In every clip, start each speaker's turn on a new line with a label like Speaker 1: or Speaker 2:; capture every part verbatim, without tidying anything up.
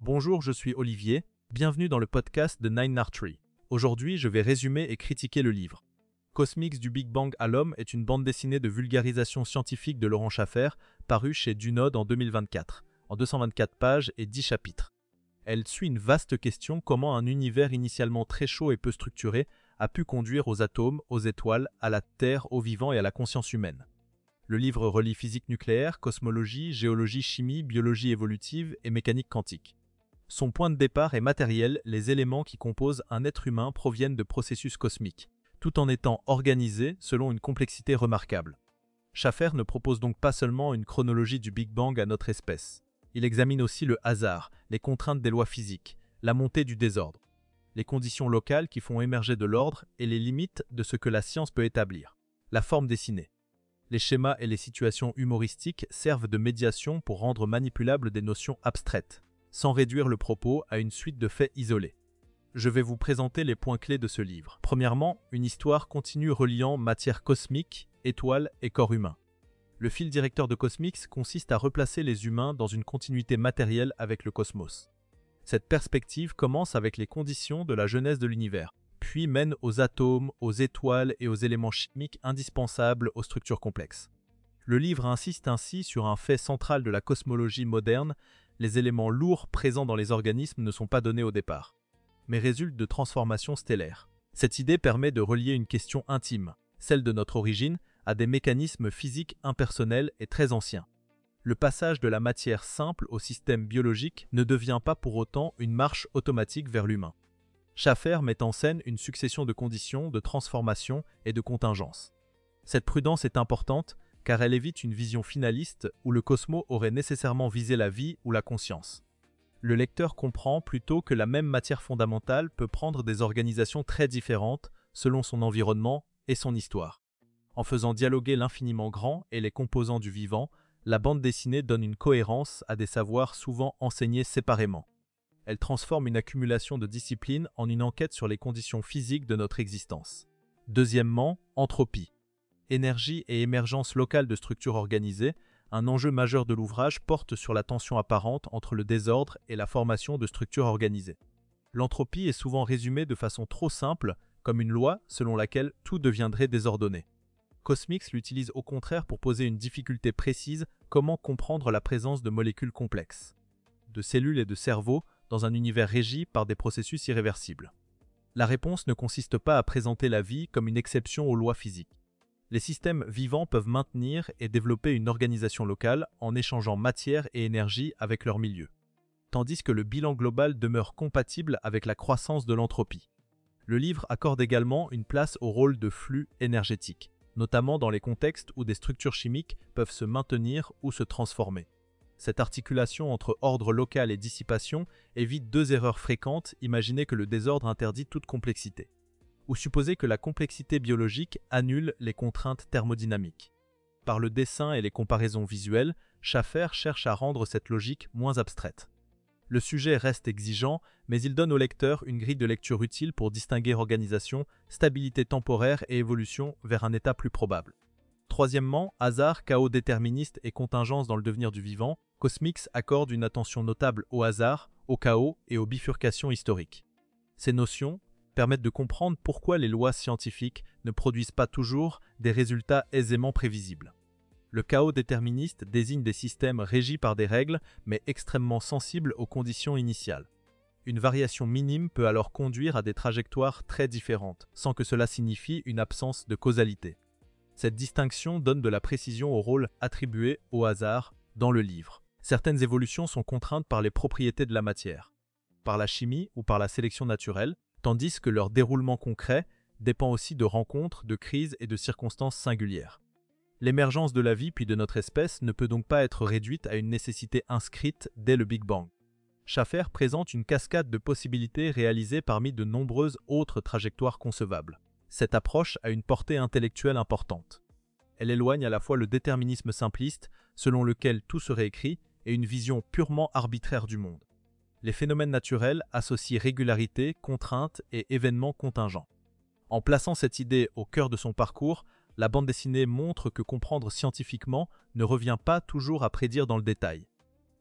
Speaker 1: Bonjour, je suis Olivier, bienvenue dans le podcast de Nine Archery. Aujourd'hui, je vais résumer et critiquer le livre. Cosmix du Big Bang à l'homme est une bande dessinée de vulgarisation scientifique de Laurent Schaffer, parue chez Dunod en deux mille vingt-quatre, en deux cent vingt-quatre pages et dix chapitres. Elle suit une vaste question: comment un univers initialement très chaud et peu structuré a pu conduire aux atomes, aux étoiles, à la Terre, aux vivants et à la conscience humaine. Le livre relie physique nucléaire, cosmologie, géologie, chimie, biologie évolutive et mécanique quantique. Son point de départ est matériel, les éléments qui composent un être humain proviennent de processus cosmiques, tout en étant organisés selon une complexité remarquable. Schaffer ne propose donc pas seulement une chronologie du Big Bang à notre espèce. Il examine aussi le hasard, les contraintes des lois physiques, la montée du désordre, les conditions locales qui font émerger de l'ordre et les limites de ce que la science peut établir. La forme dessinée. Les schémas et les situations humoristiques servent de médiation pour rendre manipulables des notions abstraites, sans réduire le propos à une suite de faits isolés. Je vais vous présenter les points clés de ce livre. Premièrement, une histoire continue reliant matière cosmique, étoiles et corps humain. Le fil directeur de Cosmix consiste à replacer les humains dans une continuité matérielle avec le cosmos. Cette perspective commence avec les conditions de la genèse de l'univers, puis mène aux atomes, aux étoiles et aux éléments chimiques indispensables aux structures complexes. Le livre insiste ainsi sur un fait central de la cosmologie moderne: les éléments lourds présents dans les organismes ne sont pas donnés au départ, mais résultent de transformations stellaires. Cette idée permet de relier une question intime, celle de notre origine, à des mécanismes physiques impersonnels et très anciens. Le passage de la matière simple au système biologique ne devient pas pour autant une marche automatique vers l'humain. Schaffer met en scène une succession de conditions, de transformations et de contingences. Cette prudence est importante car elle évite une vision finaliste où le cosmos aurait nécessairement visé la vie ou la conscience. Le lecteur comprend plutôt que la même matière fondamentale peut prendre des organisations très différentes selon son environnement et son histoire. En faisant dialoguer l'infiniment grand et les composants du vivant, la bande dessinée donne une cohérence à des savoirs souvent enseignés séparément. Elle transforme une accumulation de disciplines en une enquête sur les conditions physiques de notre existence. Deuxièmement, entropie. Énergie et émergence locale de structures organisées, un enjeu majeur de l'ouvrage porte sur la tension apparente entre le désordre et la formation de structures organisées. L'entropie est souvent résumée de façon trop simple, comme une loi selon laquelle tout deviendrait désordonné. Cosmix l'utilise au contraire pour poser une difficulté précise: comment comprendre la présence de molécules complexes, de cellules et de cerveaux dans un univers régi par des processus irréversibles. La réponse ne consiste pas à présenter la vie comme une exception aux lois physiques. Les systèmes vivants peuvent maintenir et développer une organisation locale en échangeant matière et énergie avec leur milieu, tandis que le bilan global demeure compatible avec la croissance de l'entropie. Le livre accorde également une place au rôle de flux énergétique, notamment dans les contextes où des structures chimiques peuvent se maintenir ou se transformer. Cette articulation entre ordre local et dissipation évite deux erreurs fréquentes: imaginer que le désordre interdit toute complexité, ou supposer que la complexité biologique annule les contraintes thermodynamiques. Par le dessin et les comparaisons visuelles, Schaffer cherche à rendre cette logique moins abstraite. Le sujet reste exigeant, mais il donne au lecteur une grille de lecture utile pour distinguer organisation, stabilité temporaire et évolution vers un état plus probable. Troisièmement, hasard, chaos déterministe et contingence dans le devenir du vivant, Cosmix accorde une attention notable au hasard, au chaos et aux bifurcations historiques. Ces notions permettent de comprendre pourquoi les lois scientifiques ne produisent pas toujours des résultats aisément prévisibles. Le chaos déterministe désigne des systèmes régis par des règles, mais extrêmement sensibles aux conditions initiales. Une variation minime peut alors conduire à des trajectoires très différentes, sans que cela signifie une absence de causalité. Cette distinction donne de la précision au rôle attribué au hasard dans le livre. Certaines évolutions sont contraintes par les propriétés de la matière, par la chimie ou par la sélection naturelle, tandis que leur déroulement concret dépend aussi de rencontres, de crises et de circonstances singulières. L'émergence de la vie puis de notre espèce ne peut donc pas être réduite à une nécessité inscrite dès le Big Bang. Schaffer présente une cascade de possibilités réalisées parmi de nombreuses autres trajectoires concevables. Cette approche a une portée intellectuelle importante. Elle éloigne à la fois le déterminisme simpliste, selon lequel tout serait écrit, et une vision purement arbitraire du monde. Les phénomènes naturels associent régularité, contrainte et événements contingents. En plaçant cette idée au cœur de son parcours, la bande dessinée montre que comprendre scientifiquement ne revient pas toujours à prédire dans le détail.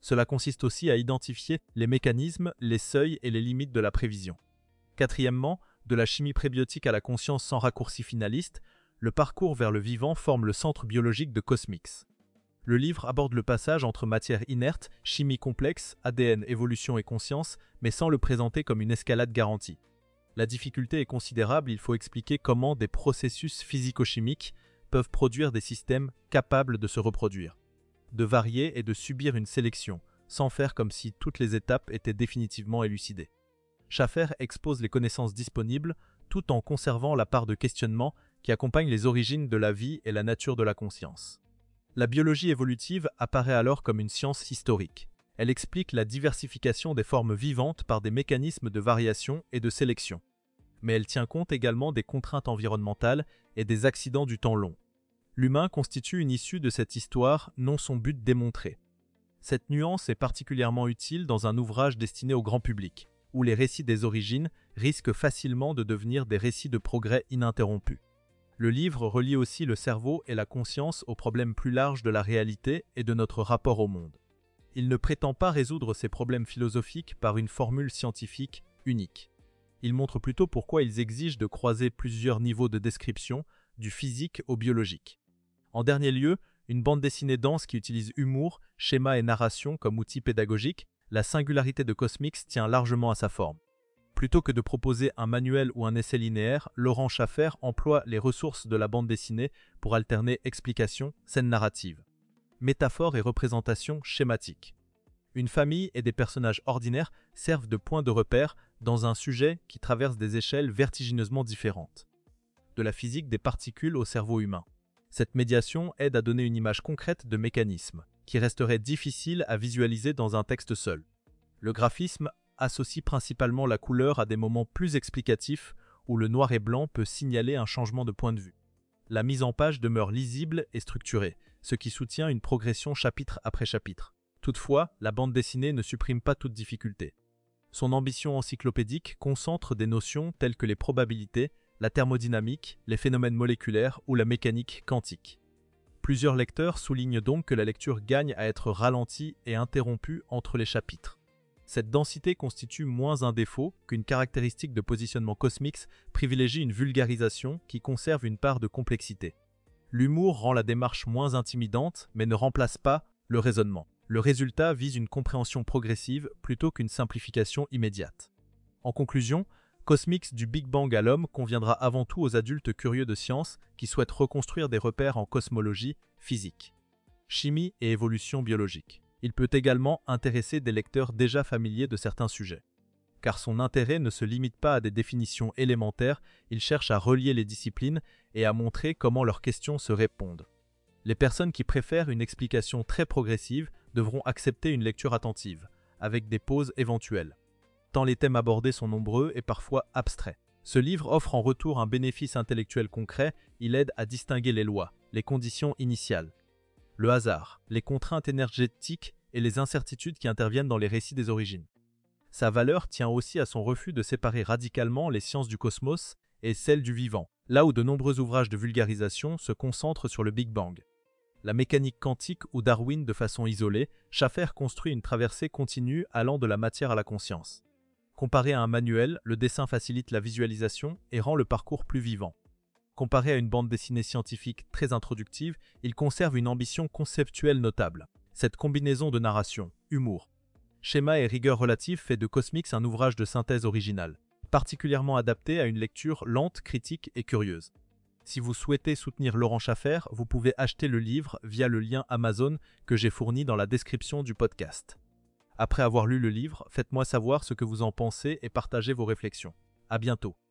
Speaker 1: Cela consiste aussi à identifier les mécanismes, les seuils et les limites de la prévision. Quatrièmement, de la chimie prébiotique à la conscience sans raccourci finaliste, le parcours vers le vivant forme le centre biologique de Cosmix. Le livre aborde le passage entre matière inerte, chimie complexe, A D N, évolution et conscience, mais sans le présenter comme une escalade garantie. La difficulté est considérable, il faut expliquer comment des processus physico-chimiques peuvent produire des systèmes capables de se reproduire, de varier et de subir une sélection, sans faire comme si toutes les étapes étaient définitivement élucidées. Schaffer expose les connaissances disponibles tout en conservant la part de questionnement qui accompagne les origines de la vie et la nature de la conscience. La biologie évolutive apparaît alors comme une science historique. Elle explique la diversification des formes vivantes par des mécanismes de variation et de sélection. Mais elle tient compte également des contraintes environnementales et des accidents du temps long. L'humain constitue une issue de cette histoire, non son but démontré. Cette nuance est particulièrement utile dans un ouvrage destiné au grand public, où les récits des origines risquent facilement de devenir des récits de progrès ininterrompus. Le livre relie aussi le cerveau et la conscience aux problèmes plus larges de la réalité et de notre rapport au monde. Il ne prétend pas résoudre ces problèmes philosophiques par une formule scientifique unique. Il montre plutôt pourquoi ils exigent de croiser plusieurs niveaux de description, du physique au biologique. En dernier lieu, une bande dessinée dense qui utilise humour, schéma et narration comme outil pédagogique, la singularité de Cosmix tient largement à sa forme. Plutôt que de proposer un manuel ou un essai linéaire, Laurent Schaffer emploie les ressources de la bande dessinée pour alterner explication, scène narrative, métaphore et représentation schématique. Une famille et des personnages ordinaires servent de point de repère dans un sujet qui traverse des échelles vertigineusement différentes. De la physique des particules au cerveau humain. Cette médiation aide à donner une image concrète de mécanismes, qui resterait difficile à visualiser dans un texte seul. Le graphisme associe principalement la couleur à des moments plus explicatifs où le noir et blanc peut signaler un changement de point de vue. La mise en page demeure lisible et structurée, ce qui soutient une progression chapitre après chapitre. Toutefois, la bande dessinée ne supprime pas toute difficulté. Son ambition encyclopédique concentre des notions telles que les probabilités, la thermodynamique, les phénomènes moléculaires ou la mécanique quantique. Plusieurs lecteurs soulignent donc que la lecture gagne à être ralentie et interrompue entre les chapitres. Cette densité constitue moins un défaut qu'une caractéristique de positionnement Cosmix privilégie une vulgarisation qui conserve une part de complexité. L'humour rend la démarche moins intimidante, mais ne remplace pas le raisonnement. Le résultat vise une compréhension progressive plutôt qu'une simplification immédiate. En conclusion, Cosmix du Big Bang à l'homme conviendra avant tout aux adultes curieux de science qui souhaitent reconstruire des repères en cosmologie, physique, chimie et évolution biologique. Il peut également intéresser des lecteurs déjà familiers de certains sujets. Car son intérêt ne se limite pas à des définitions élémentaires, il cherche à relier les disciplines et à montrer comment leurs questions se répondent. Les personnes qui préfèrent une explication très progressive devront accepter une lecture attentive, avec des pauses éventuelles, tant les thèmes abordés sont nombreux et parfois abstraits. Ce livre offre en retour un bénéfice intellectuel concret, il aide à distinguer les lois, les conditions initiales, le hasard, les contraintes énergétiques et les incertitudes qui interviennent dans les récits des origines. Sa valeur tient aussi à son refus de séparer radicalement les sciences du cosmos et celles du vivant, là où de nombreux ouvrages de vulgarisation se concentrent sur le Big Bang. La mécanique quantique ou Darwin de façon isolée, Schaffer construit une traversée continue allant de la matière à la conscience. Comparé à un manuel, le dessin facilite la visualisation et rend le parcours plus vivant. Comparé à une bande dessinée scientifique très introductive, il conserve une ambition conceptuelle notable. Cette combinaison de narration, humour, schéma et rigueur relative fait de Cosmix un ouvrage de synthèse original, particulièrement adapté à une lecture lente, critique et curieuse. Si vous souhaitez soutenir Laurent Schaffer, vous pouvez acheter le livre via le lien Amazon que j'ai fourni dans la description du podcast. Après avoir lu le livre, faites-moi savoir ce que vous en pensez et partagez vos réflexions. À bientôt.